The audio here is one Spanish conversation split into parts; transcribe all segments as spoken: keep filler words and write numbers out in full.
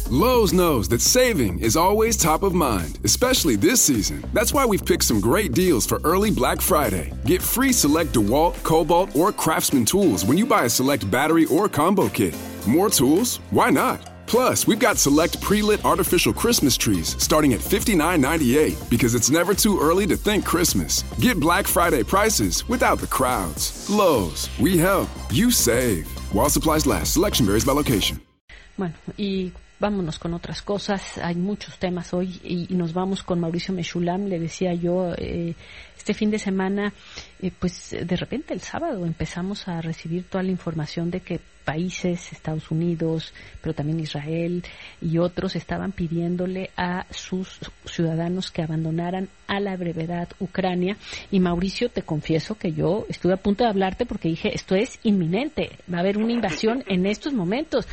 Lowe's knows that saving is always top of mind, especially this season. That's why we've picked some great deals for early Black Friday. Get free select DeWalt, Cobalt, or Craftsman tools when you buy a select battery or combo kit. More tools? Why not? Plus, we've got select pre-lit artificial Christmas trees starting at fifty-nine ninety-eight because it's never too early to think Christmas. Get Black Friday prices without the crowds. Lowe's, we help, you save. While supplies last, selection varies by location. Bueno, y vámonos con otras cosas. Hay muchos temas hoy y, y nos vamos con Mauricio Meshulam. Le decía yo, eh, este fin de semana, eh, pues de repente el sábado empezamos a recibir toda la información de que países, Estados Unidos, pero también Israel y otros estaban pidiéndole a sus ciudadanos que abandonaran a la brevedad Ucrania. Y Mauricio, te confieso que yo estuve a punto de hablarte porque dije, esto es inminente, va a haber una invasión en estos momentos.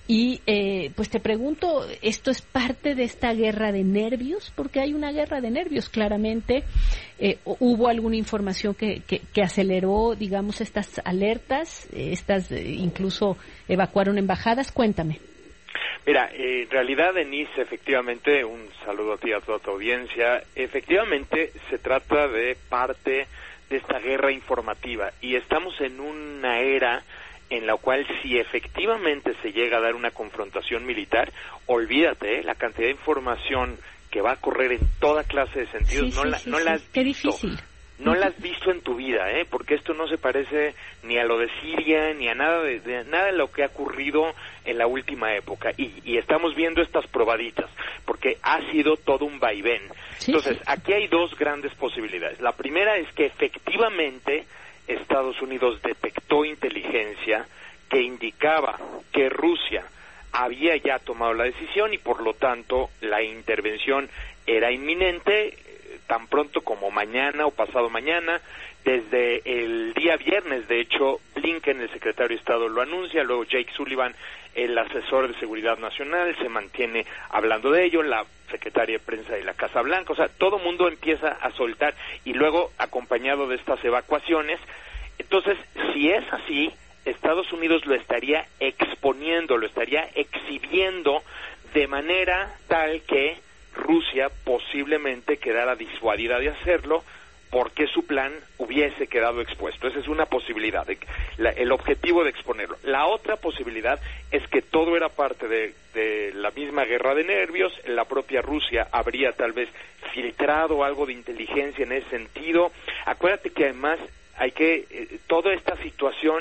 Y eh, pues te pregunto, ¿esto es parte de esta guerra de nervios? Porque hay una guerra de nervios, claramente. Eh, ¿Hubo alguna información que, que, que aceleró, digamos, estas alertas? Estas eh, incluso evacuaron embajadas. Cuéntame. Mira, eh, en realidad, Denise, efectivamente, un saludo a ti y a toda tu audiencia. Efectivamente, se trata de parte de esta guerra informativa y estamos en una era en la cual si efectivamente se llega a dar una confrontación militar, olvídate, ¿eh? La cantidad de información que va a correr en toda clase de sentidos, sí, no, sí, la, sí, no sí. la has Qué visto. difícil. No la has visto en tu vida, ¿eh? Porque esto no se parece ni a lo de Siria, ni a nada de, de nada de lo que ha ocurrido en la última época. Y, y estamos viendo estas probaditas, porque ha sido todo un vaivén. Sí, Entonces, sí. aquí hay dos grandes posibilidades. La primera es que efectivamente Estados Unidos detectó inteligencia que indicaba que Rusia había ya tomado la decisión y por lo tanto la intervención era inminente, tan pronto como mañana o pasado mañana. Desde el día viernes, de hecho, Blinken, el secretario de Estado, lo anuncia, luego Jake Sullivan, el asesor de Seguridad Nacional, se mantiene hablando de ello, la secretaria de Prensa de la Casa Blanca, o sea, todo mundo empieza a soltar y luego acompañado de estas evacuaciones. Entonces, si es así, Estados Unidos lo estaría exponiendo, lo estaría exhibiendo de manera tal que Rusia posiblemente quedara disuadida de hacerlo porque su plan hubiese quedado expuesto. Esa es una posibilidad, de, la, el objetivo de exponerlo. La otra posibilidad es que todo era parte de, de la misma guerra de nervios, la propia Rusia habría tal vez filtrado algo de inteligencia en ese sentido. Acuérdate que además hay que, eh, toda esta situación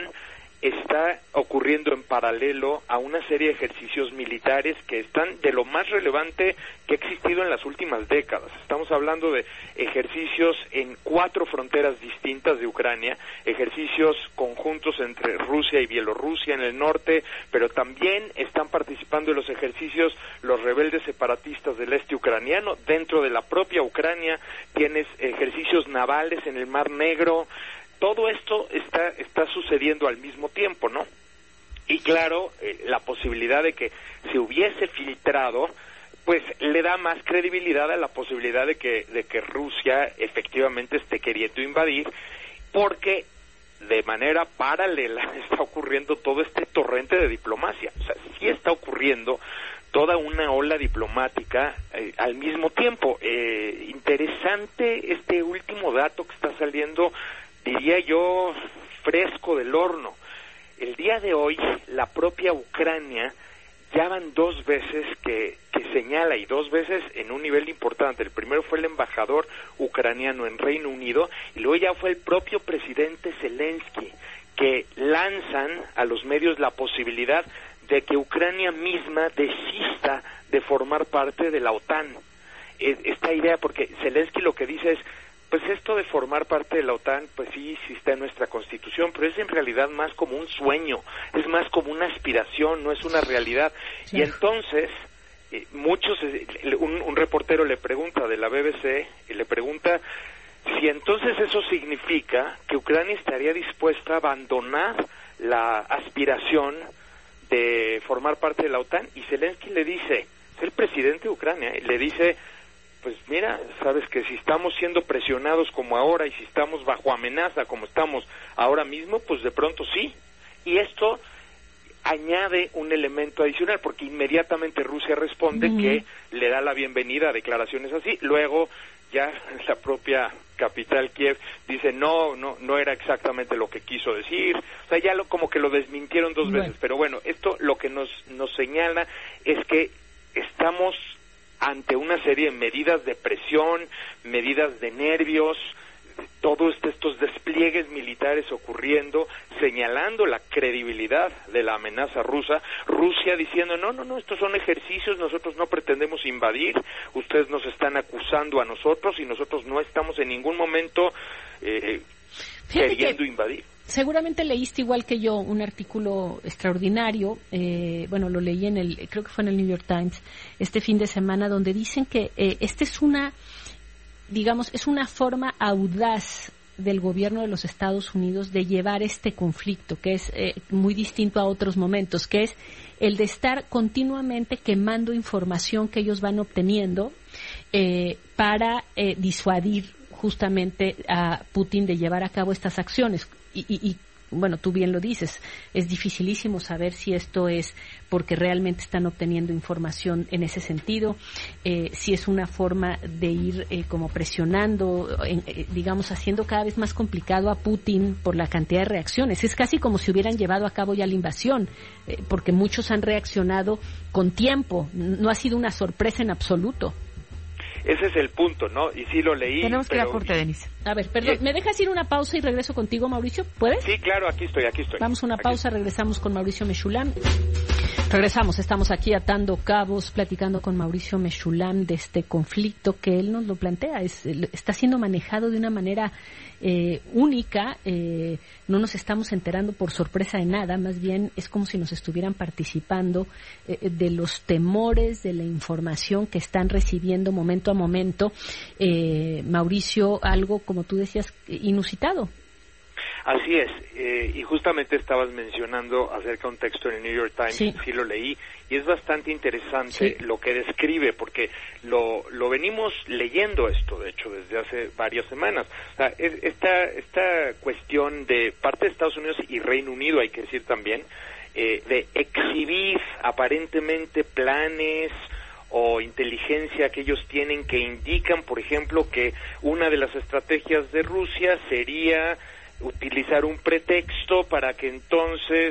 está ocurriendo en paralelo a una serie de ejercicios militares que están de lo más relevante que ha existido en las últimas décadas. Estamos hablando de ejercicios en cuatro fronteras distintas de Ucrania, ejercicios conjuntos entre Rusia y Bielorrusia en el norte, pero también están participando en los ejercicios los rebeldes separatistas del este ucraniano. Dentro de la propia Ucrania tienes ejercicios navales en el Mar Negro. Todo esto está está sucediendo al mismo tiempo, ¿no? Y claro, eh, la posibilidad de que se hubiese filtrado, pues le da más credibilidad a la posibilidad de que de que Rusia efectivamente esté queriendo invadir, porque de manera paralela está ocurriendo todo este torrente de diplomacia. O sea, sí está ocurriendo toda una ola diplomática eh, al mismo tiempo. Eh, interesante este último dato que está saliendo, diría yo, fresco del horno. El día de hoy, la propia Ucrania ya van dos veces que, que señala, y dos veces en un nivel importante. El primero fue el embajador ucraniano en Reino Unido, y luego ya fue el propio presidente Zelensky, que lanzan a los medios la posibilidad de que Ucrania misma desista de formar parte de la OTAN. Esta idea, porque Zelensky lo que dice es, pues esto de formar parte de la OTAN, pues sí, sí está en nuestra Constitución, pero es en realidad más como un sueño, es más como una aspiración, no es una realidad. Sí. Y entonces, eh, muchos, eh, un, un reportero le pregunta de la B B C, y le pregunta si entonces eso significa que Ucrania estaría dispuesta a abandonar la aspiración de formar parte de la OTAN, y Zelensky le dice, es el presidente de Ucrania, y le dice, pues mira, sabes que si estamos siendo presionados como ahora y si estamos bajo amenaza como estamos ahora mismo, pues de pronto sí. Y esto añade un elemento adicional, porque inmediatamente Rusia responde uh-huh. que le da la bienvenida a declaraciones así, luego ya la propia capital Kiev dice no, no, no era exactamente lo que quiso decir, o sea, ya lo, como que lo desmintieron dos bueno. veces, pero bueno, esto lo que nos, nos señala es que estamos ante una serie de medidas de presión, medidas de nervios, todos estos despliegues militares ocurriendo, señalando la credibilidad de la amenaza rusa, Rusia diciendo, no, no, no, estos son ejercicios, nosotros no pretendemos invadir, ustedes nos están acusando a nosotros y nosotros no estamos en ningún momento eh, queriendo invadir. Seguramente leíste igual que yo un artículo extraordinario, eh, bueno, lo leí en el, creo que fue en el New York Times, este fin de semana, donde dicen que eh, esta es una, digamos, es una forma audaz del gobierno de los Estados Unidos de llevar este conflicto, que es eh, muy distinto a otros momentos, que es el de estar continuamente quemando información que ellos van obteniendo eh, para eh, disuadir justamente a Putin de llevar a cabo estas acciones. Y, y, y, bueno, tú bien lo dices, es dificilísimo saber si esto es porque realmente están obteniendo información en ese sentido, eh, si es una forma de ir eh, como presionando, eh, eh, digamos, haciendo cada vez más complicado a Putin por la cantidad de reacciones. Es casi como si hubieran llevado a cabo ya la invasión, eh, porque muchos han reaccionado con tiempo, no ha sido una sorpresa en absoluto. Ese es el punto, ¿no? Y sí lo leí. Tenemos que ir pero... a corte, Denise. A ver, perdón, ¿me dejas ir una pausa y regreso contigo, Mauricio? ¿Puedes? Sí, claro, aquí estoy, aquí estoy. Vamos a una aquí pausa, estoy. Regresamos con Mauricio Meshulam. Regresamos, estamos aquí atando cabos, platicando con Mauricio Meshulam de este conflicto que él nos lo plantea. Es, está siendo manejado de una manera eh, única, eh, no nos estamos enterando por sorpresa de nada, más bien es como si nos estuvieran participando eh, de los temores, de la información que están recibiendo momento a momento. Eh, Mauricio, algo, como tú decías, inusitado. Así es, eh, y justamente estabas mencionando acerca de un texto en el New York Times, sí, sí lo leí, y es bastante interesante sí. lo que describe, porque lo, lo venimos leyendo esto, de hecho, desde hace varias semanas. O sea, es, esta, esta cuestión de parte de Estados Unidos y Reino Unido, hay que decir también, eh, de exhibir aparentemente planes o inteligencia que ellos tienen que indican, por ejemplo, que una de las estrategias de Rusia sería utilizar un pretexto para que entonces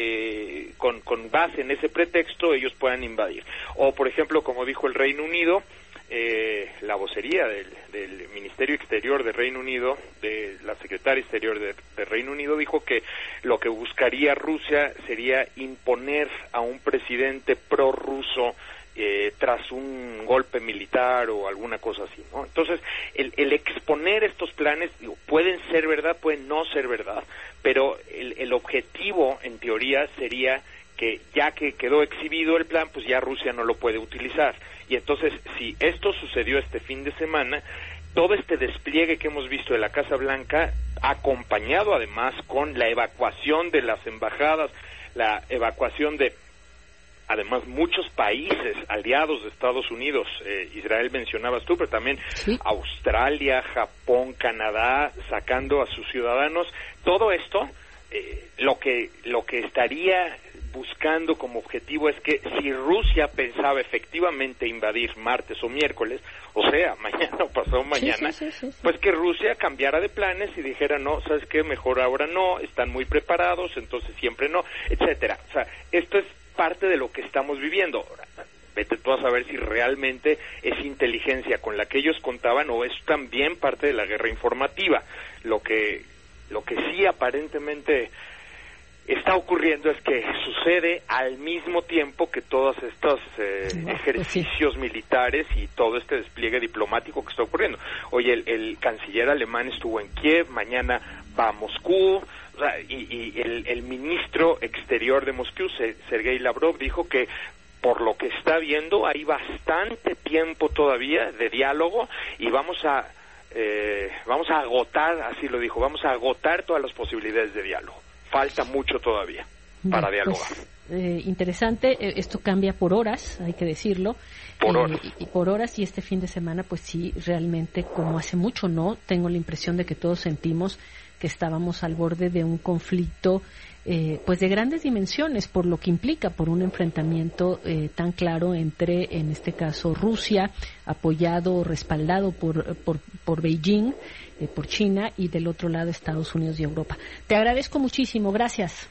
eh, con, con base en ese pretexto ellos puedan invadir. O por ejemplo, como dijo el Reino Unido, eh, la vocería del, del Ministerio Exterior de Reino Unido, de la Secretaria Exterior de, de Reino Unido, dijo que lo que buscaría Rusia sería imponer a un presidente prorruso Eh, tras un golpe militar o alguna cosa así, ¿no? Entonces, el, el exponer estos planes, digo, pueden ser verdad, pueden no ser verdad, pero el, el objetivo, en teoría, sería que ya que quedó exhibido el plan, pues ya Rusia no lo puede utilizar. Y entonces, si esto sucedió este fin de semana, todo este despliegue que hemos visto de la Casa Blanca, acompañado además con la evacuación de las embajadas, la evacuación de además muchos países aliados de Estados Unidos, eh, Israel mencionabas tú, pero también sí. Australia, Japón, Canadá, sacando a sus ciudadanos, todo esto, eh, lo que lo que estaría buscando como objetivo es que si Rusia pensaba efectivamente invadir martes o miércoles, o sea, mañana o pasado mañana, sí, sí, sí, sí, sí. pues que Rusia cambiara de planes y dijera, no, ¿sabes qué? Mejor ahora no, están muy preparados, entonces siempre no, etcétera. O sea, esto es parte de lo que estamos viviendo. Ahora, vete tú a saber si realmente es inteligencia con la que ellos contaban o es también parte de la guerra informativa. Lo que, lo que sí aparentemente está ocurriendo es que sucede al mismo tiempo que todos estos eh, no, ejercicios pues sí. militares y todo este despliegue diplomático que está ocurriendo. Oye, el, el canciller alemán estuvo en Kiev, mañana va a Moscú, o sea, y, y el, el ministro exterior de Moscú, Sergei Lavrov, dijo que por lo que está viendo hay bastante tiempo todavía de diálogo y vamos a eh, vamos a agotar, así lo dijo, vamos a agotar todas las posibilidades de diálogo. Falta mucho todavía para bueno, dialogar. Pues, eh, interesante, eh, esto cambia por horas, hay que decirlo. Por eh, horas. Y, y por horas, y este fin de semana, pues sí, realmente, como hace mucho, ¿no? Tengo la impresión de que todos sentimos que estábamos al borde de un conflicto eh, pues de grandes dimensiones, por lo que implica, por un enfrentamiento eh, tan claro entre, en este caso, Rusia, apoyado o respaldado por, por, por Beijing, eh, por China, y del otro lado Estados Unidos y Europa. Te agradezco muchísimo, gracias.